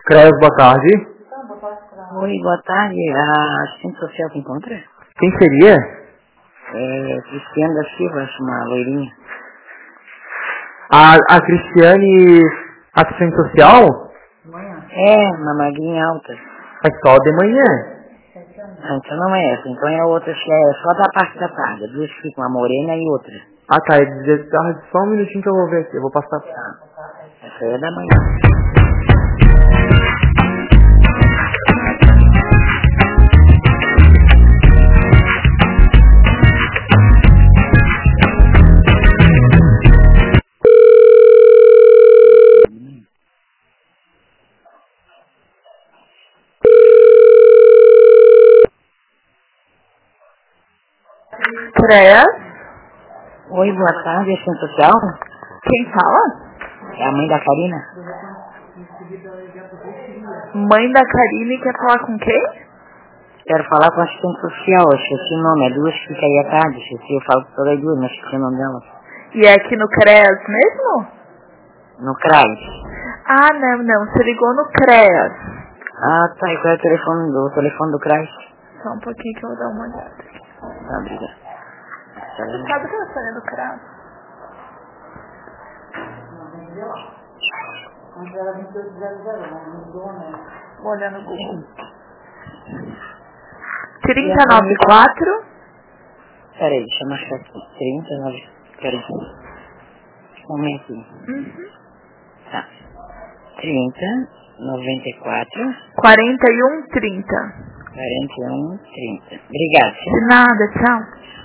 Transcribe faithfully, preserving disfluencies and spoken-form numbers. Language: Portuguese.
Creus, boa tarde. Oi, boa tarde. A assistente social se encontra? Quem seria? É Cristiane da Silva, acho uma loirinha. A, a Cristiane, assistente social? É, uma magrinha alta. Mas só de manhã. Ah, então não é essa, então é a outra, que é só da parte da tarde. Duas que ficam, uma morena e outra. Ah tá, é de- ah, só um minutinho que eu vou ver aqui, eu vou passar. Ah, essa é da manhã. Creas? Oi, boa tarde, assistente social? Quem fala? É a mãe da Karina? Mãe da Karine quer falar com quem? Quero falar com a assistente social, eu esqueci o nome, é duas que fica aí à tarde, esqueci, eu falo com todas as duas, mas esqueci o nome delas. E é aqui no Creas mesmo? No CRAS. Ah, não, não. Você ligou no Creas. Ah, tá, e qual é o telefone do, o telefone do CRAS? Só um pouquinho que eu vou dar uma olhada. Tá, obrigado. Você sabe o telefone do Creas? Vou olhar no Google. trinta e noventa e quatro. Peraí, deixa eu marcar aqui. trinta e nove. Peraí. Um momentinho. Uhum. Tá. trinta, noventa e quatro, quarenta e um trinta. quarenta e um, trinta. Obrigado. De nada, tchau.